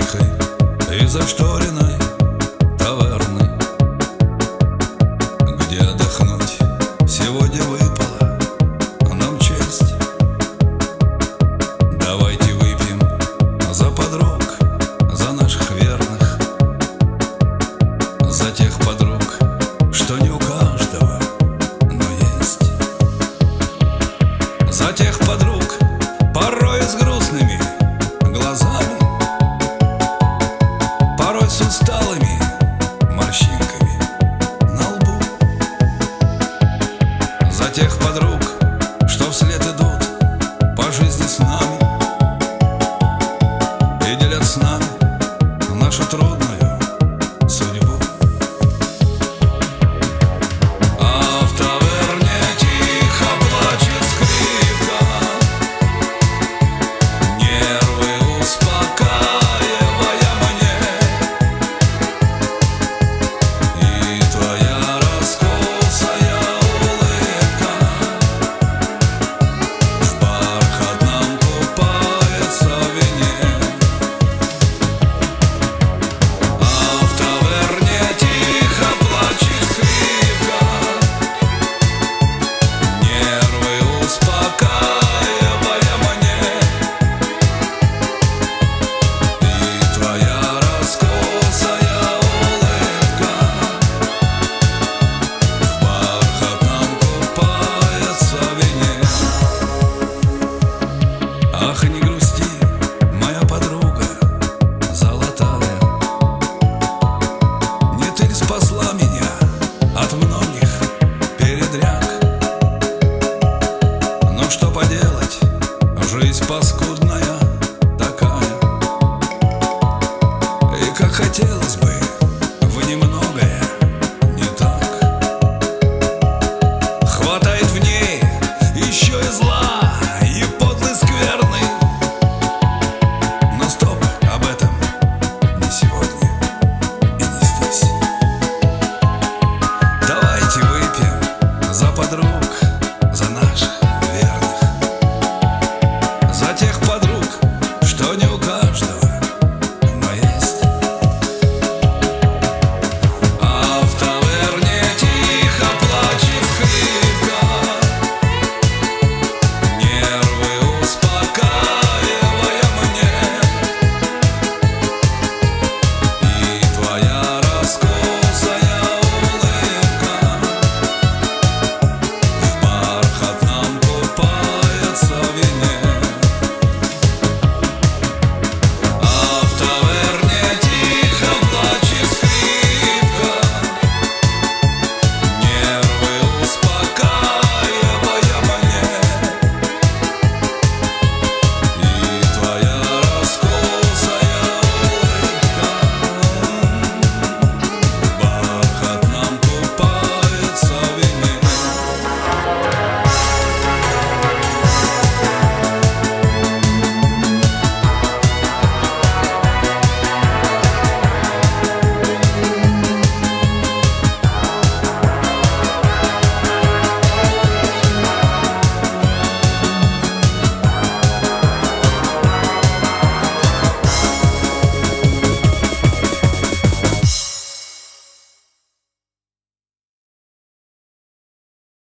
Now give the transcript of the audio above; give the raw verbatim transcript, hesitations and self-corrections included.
тихой и зашторенной таверны, где отдохнуть сегодня выпала нам честь. Давайте выпьем за подруг, за наших верных, за тех подруг, что не у каждого, но есть. За тех подруг, порой с грустными глазами, порой с усталыми морщинками на лбу. За тех подруг, что вслед идут по жизни с нами и делят с нами нашу трудную